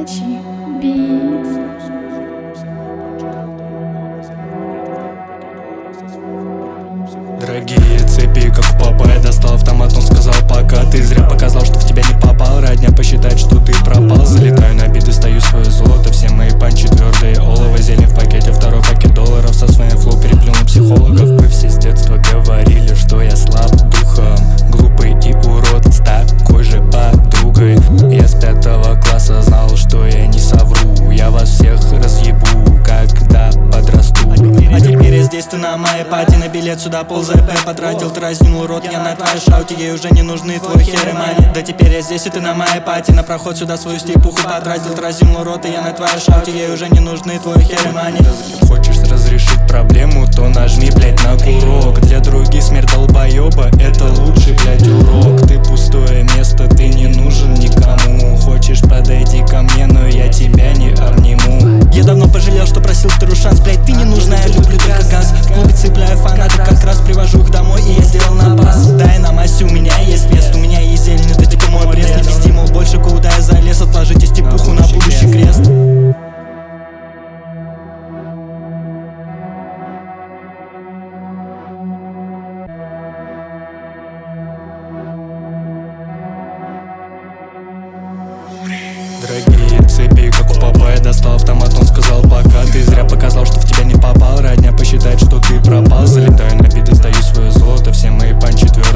Apache Beats. Дорогие цепи, как у папы, я достал автомат, он сказал пока. Ты зря показал, что в тебя не попал. Родня посчитает, что ты пропал. Залетаю на биты, стою свое золото. Все мои панчи твердые, олово. Зелень в пакете, второй пакет долларов. Со своим флоу переплюнул психологов. Вы все с детства говорили, что я слаб духом, глупый и урод с такой же подругой. Я с 5 класса знал, что я не совру. Я вас всех разъебу, когда подрасту. А теперь я здесь, ты на моей пати. На билет сюда пол ЗП потратил. Ты разнул рот, я на твоей шауте. Ей уже не нужны твой хер и мани. Да теперь я здесь, и ты на моей пати. На проход сюда свою степуху потратил. Ты разнул рот, и я на твоей шауте. Ей уже не нужны твой хер и мани. Хочешь разрешить проблему, то нажми, блять, на курок. Для других смерть долбоеба, это лучший, блять, урок. Ты пустое место, ты не нужен никому. Хочешь подойти ко мне, но я тебя не обниму. Я давно пожалел, что просил второй шанс. Блять, ты не нужна, я люблю только газ. В клубе цепляю фанаты, как раз привожу их домой, и я сделал напас. Дай на массе, у меня есть вес, у меня есть зелень, это типа мой брест. Не пизди, мол, больше куда я залез. Отложите степуху на будущий крест. Дорогие цепи, как у папы, я достал автомат, он сказал пока. Ты зря показал, что в тебя не попал. Родня посчитает, что ты пропал. Залетаю на биты, стою свое золото. Все мои панчи твердые.